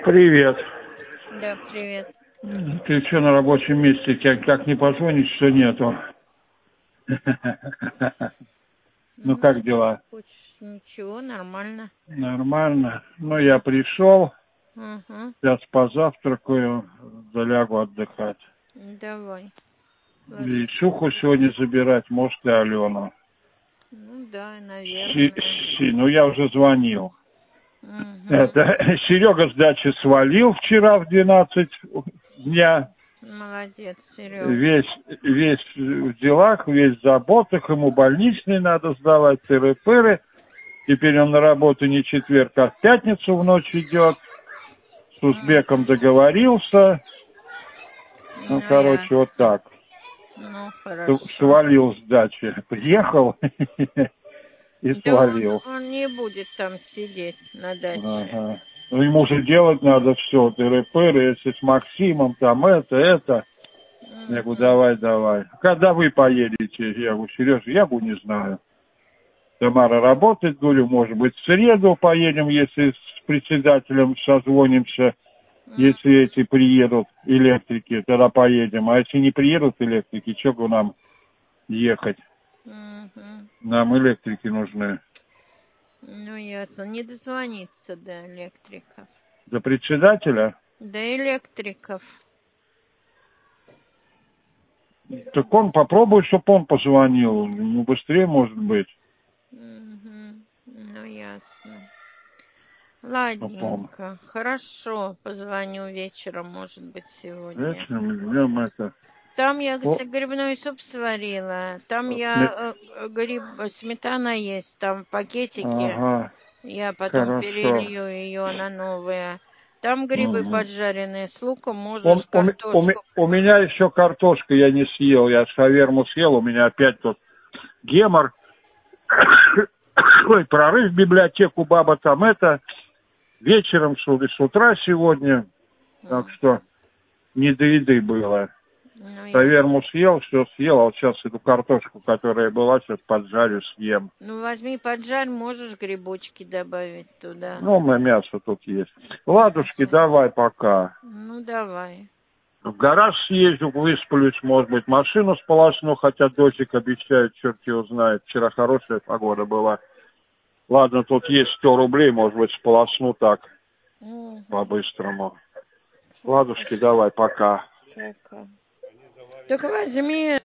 Привет. Да, привет. Ты что на рабочем месте? Как не позвонить, что нету? Ну как дела? Ничего, нормально. Нормально. Ну я пришел, Ага, сейчас позавтракаю, залягу отдыхать. давай. И Ложись. Шуху сегодня забирать, может, и Алену. Ну да, наверное. Ну я уже звонил. Угу. Это Серега с дачи свалил вчера в 12 дня. Молодец, Серега. Весь в делах, весь в заботах, ему больничный надо сдавать, тыры-пыры. Теперь он на работу не четверг, а в пятницу в ночь идет. С узбеком договорился. Ну, Ну, короче, вот так. Ну, хорошо. Свалил с дачи. Приехал и Да свалил. он не будет там сидеть на даче. Ага. Ну, ему же делать надо все, тыры-пыры, если с Максимом, там это. Я говорю, давай. Когда вы поедете? Я говорю, Сережа, я говорю, не знаю. Тамара работает, говорю, может быть, в среду поедем, если с председателем созвонимся, если эти приедут электрики, тогда поедем. А если не приедут электрики, что бы нам ехать? Нам электрики нужны. Ну, ясно. Не дозвониться до электриков. До председателя? До электриков. Так он попробует, чтобы он позвонил. Ну, быстрее, может быть. Ну, ясно. Попом. Ладненько, хорошо, позвоню вечером, может быть, сегодня. Вечером идем это. Там я О, грибной суп сварила, там сме- я сметана есть, там в пакетике, Ага, я потом хорошо. перелью ее на новые. Там грибы Мгм. поджаренные с луком, можешь У картошку. у меня еще картошка я не съел. Я шаверму съел, у меня опять тут гемор. Ой, прорыв в библиотеку, баба там это. Вечером, с утра сегодня. Так что не до еды было. Ну, Шаверму съел, все съел, а вот сейчас эту картошку, которая была, сейчас поджарю, съем. ну, возьми поджарь, можешь грибочки добавить туда. Ну, у меня мясо тут есть. Ладушки, Мясо давай есть. пока. Ну, давай. В гараж съезжу, высплюсь, может быть, машину сполосну, хотя дождик обещает, черт его знает. Вчера хорошая погода была. Ладно, тут есть 100 рублей, может быть, сполосну так, по-быстрому. Ладушки, давай, пока. Пока. Только возьми